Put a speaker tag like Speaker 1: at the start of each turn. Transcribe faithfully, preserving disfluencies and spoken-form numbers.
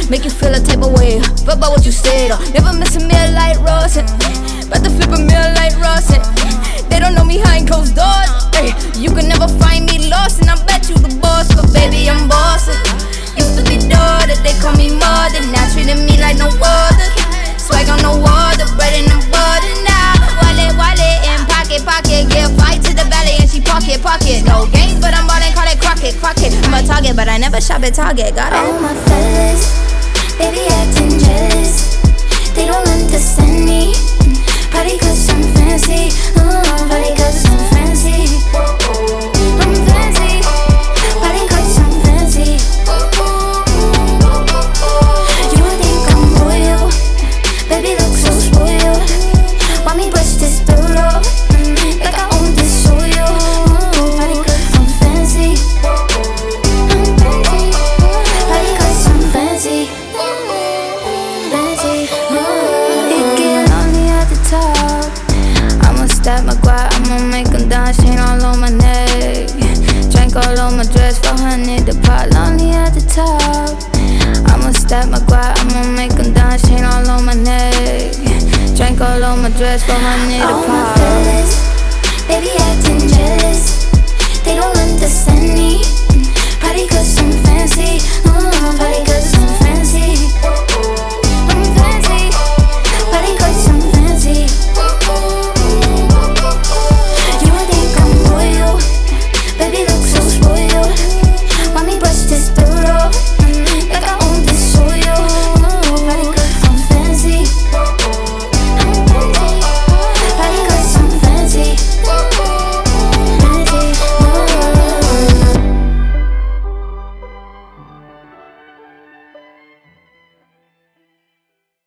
Speaker 1: make you feel a type of way. Fuck about what you said, uh. Never miss a meal like Rosin. About to flip a meal like Rosin. They don't know me behind closed doors. Ay, you can never find me lost, and I bet you the boss, but baby I'm bossing. Used to be daughter, they call me mother. Now treating me like no other. Swag on the water, bread in the butter now. Wallet, wallet, and pocket, pocket. Give fight to the belly and she pocket, pocket. No games, but I'm ballin', call it Crockett, Crockett. I'm a target, but I never shop at Target. Got it.
Speaker 2: All my fellas, they be acting jealous. They don't understand me. Probably cause I'm fancy. Uh, probably cause I'm fancy. I'm fancy. Probably cause I'm fancy. You think I'm royal? Baby look so spoiled. Why me brush this pillow? Like I own this soil. Probably cause I'm fancy. I'm fancy. Probably cause I'm fancy. Fancy. It get lonely at the top. I'ma stack my guap, I'ma make them dance. Chain all on my neck, drink all on my dress. Four hundred the pot, lonely at the top. I'ma stack my guap, I'ma make them dance. Chain all on my neck, drink all on my dress. Four hundred the pot.